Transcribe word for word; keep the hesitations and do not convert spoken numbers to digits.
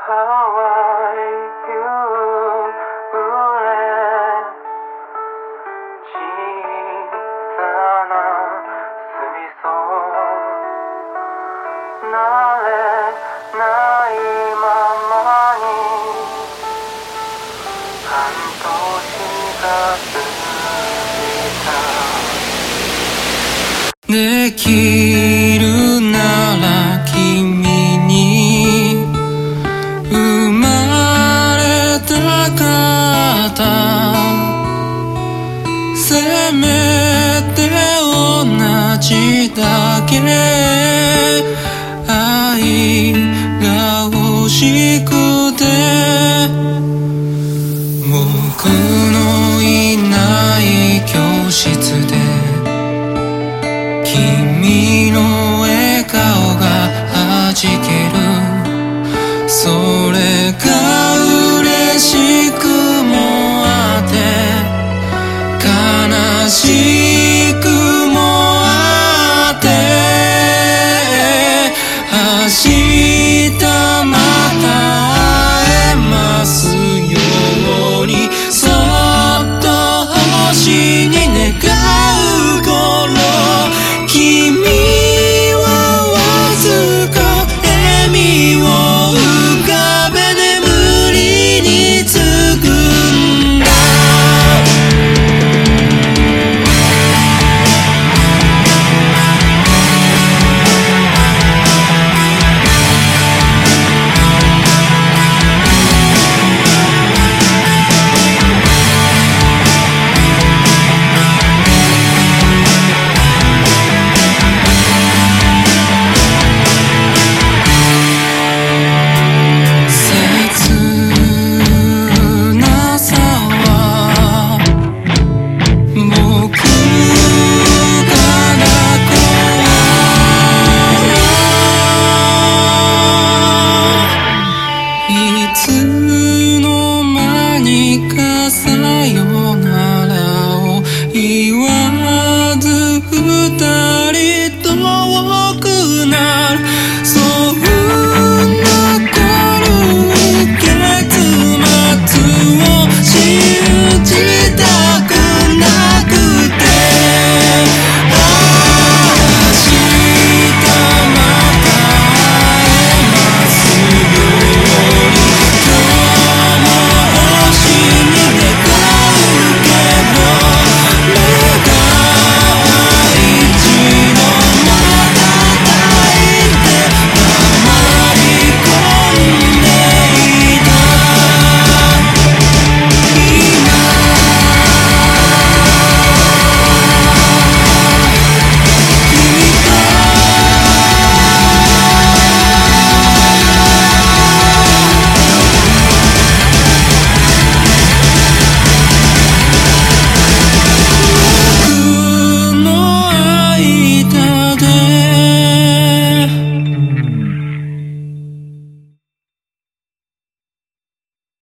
How are you? 小さな水槽慣れないままに半年が過ぎた。できるなら君に生まれたかった。せめて同じだけ愛が欲しくて、僕のいない教室で君の笑顔がはじける。それが嬉しくもあって悲しくもあって、明日